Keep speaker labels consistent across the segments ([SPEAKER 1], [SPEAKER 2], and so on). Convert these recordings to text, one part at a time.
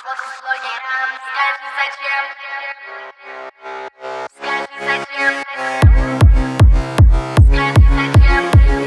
[SPEAKER 1] фотку с блогером, скажи зачем? Скажи зачем? Скажи зачем?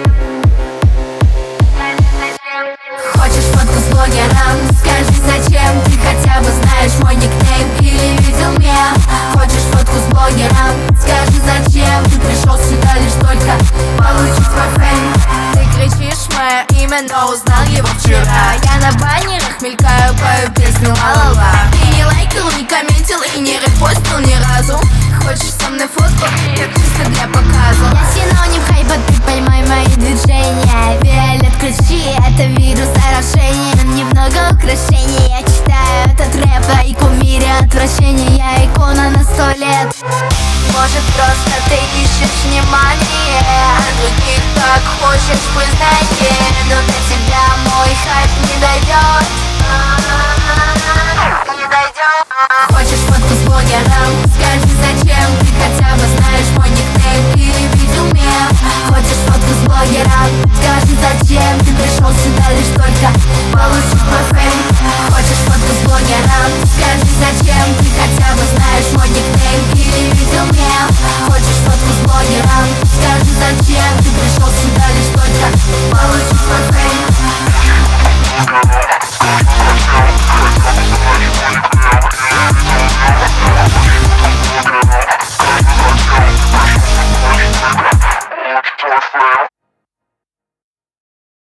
[SPEAKER 1] Скажи зачем?
[SPEAKER 2] Хочешь фотку с блогером? Скажи зачем? Ты хотя бы знаешь мой никнейм или видел мем? Хочешь фотку с блогером? Скажи зачем? Ты пришел сюда лишь только получить свой фейм. Ты кричишь мое имя, но узнал его вчера. Я на баннерах мелькаю, пою песню ла-ла-ла. Ты не лайкал, не комментил и не репостил ни разу. Хочешь со мной фотку? Это чисто для показа.
[SPEAKER 3] Я синоним хайпа, ты поймай мои движения. Виолет, ключи, это вирус заражения. Немного украшений, я читаю этот рэп. И кумире отвращения, я икона на 100 лет.
[SPEAKER 2] Может, просто ты ищешь внимание, а других так хочешь признания. Но до тебя мой хайп не дойдет. Не дойдет. Хочешь фотку с блогером? Скажи зачем? Ты хотя бы знаешь мой никнейм или видел мем? Хочешь фотку с блогером? Скажи зачем? Ты пришел сюда лишь только получить